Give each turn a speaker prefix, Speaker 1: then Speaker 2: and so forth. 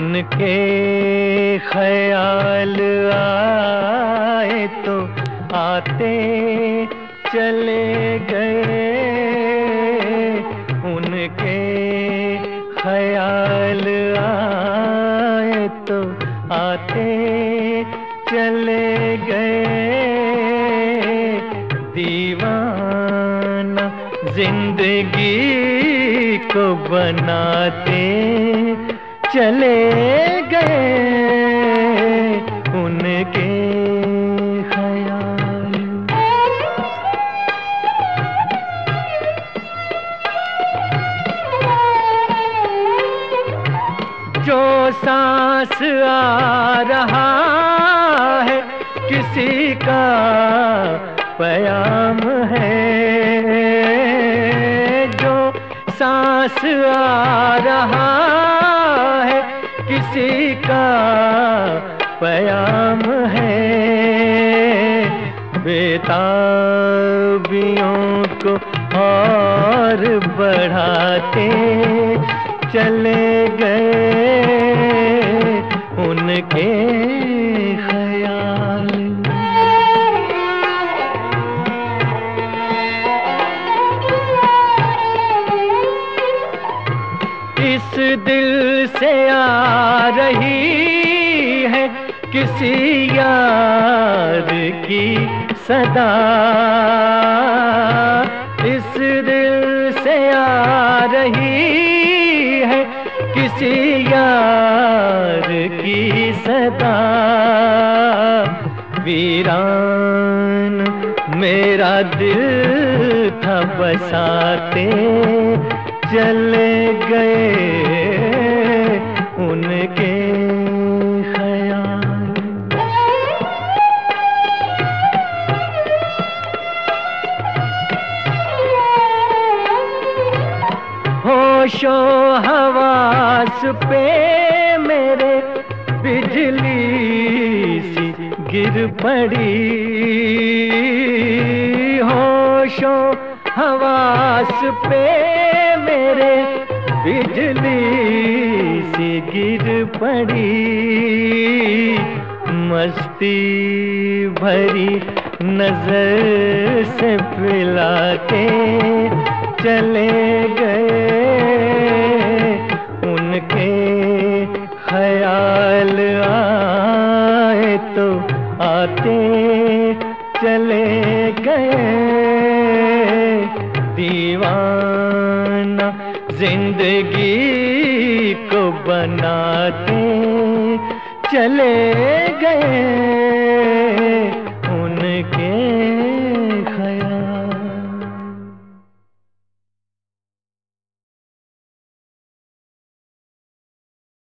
Speaker 1: उनके ख्याल आए तो आते चले गए। उनके ख्याल आए तो आते चले गए। दीवाना जिंदगी को बनाते चले गए। उनके ख्याल जो सांस आ रहा है किसी का प्याम है। जो सांस आ रहा है किसी का प्याम है। बेताबियों को और बढ़ाते चले गए। उनके ख्याल इस दिल से आ रही है किसी यार की सदा। इस दिल से आ रही है किसी यार की सदा। वीरान मेरा दिल था बसाते चले गए। उनके ख्याल होशो हवास पे मेरे बिजली सी गिर पड़ी। होशो हवास पे मेरे बिजली सी गिर पड़ी। मस्ती भरी नजर से पिलाते चले गए। उनके ख्याल आए तो आते चले गए। दीवाना जिंदगी को बनाते चले गए।